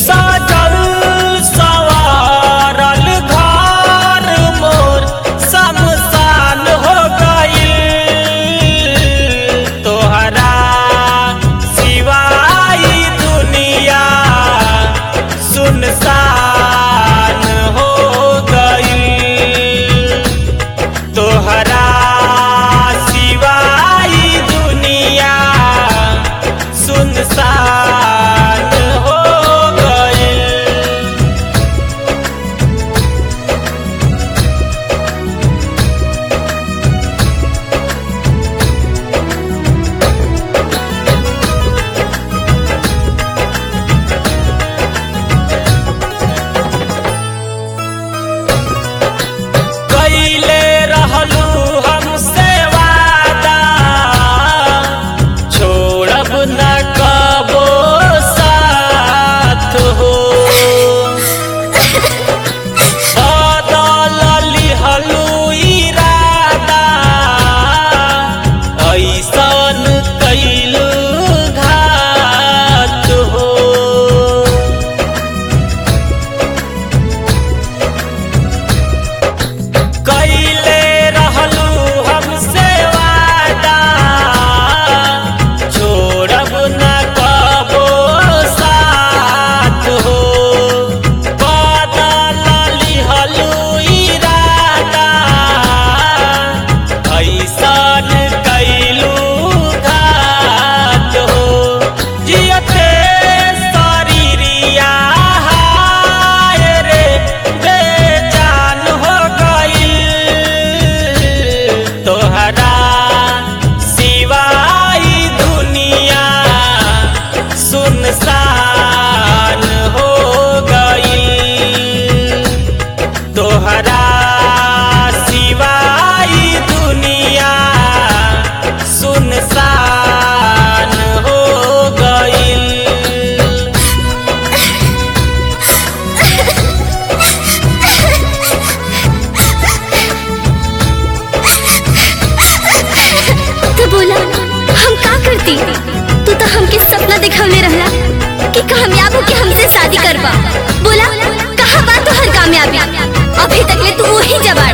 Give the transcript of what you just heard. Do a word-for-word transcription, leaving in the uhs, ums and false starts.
साजल सवारल घर मोर शमशान हो गइल। तोहरा सिवाय दुनिया सुनसान हो गइल। तोहरा सिवाय दुनिया सुनसान हो गइल। कइले रहलू हमसे वादा छोड़ब न कबो साथ हो। बदल लिहलू इरादा ऐसन कइलू घात हो। कइले रहलू हमसे वादा छोड़ब न कबो साथ हो। बदल लिहलू इरादा ऐसन कइलू घात हो। जियते शरीरिया हाय रे बेजान हो गइल। तोहरा सिवाय दुनिया सुनसान हो गइल। तोहरा सिवाय दुनिया सुनसान हो गइल। तो बोला हम का करती? तू तो हमके सपना दिखावले रहला कि कामयाब हो के हमसे शादी करवा। बोला कहाँ बात तो हर कामयाबी? अभी तक ले तू वही जवान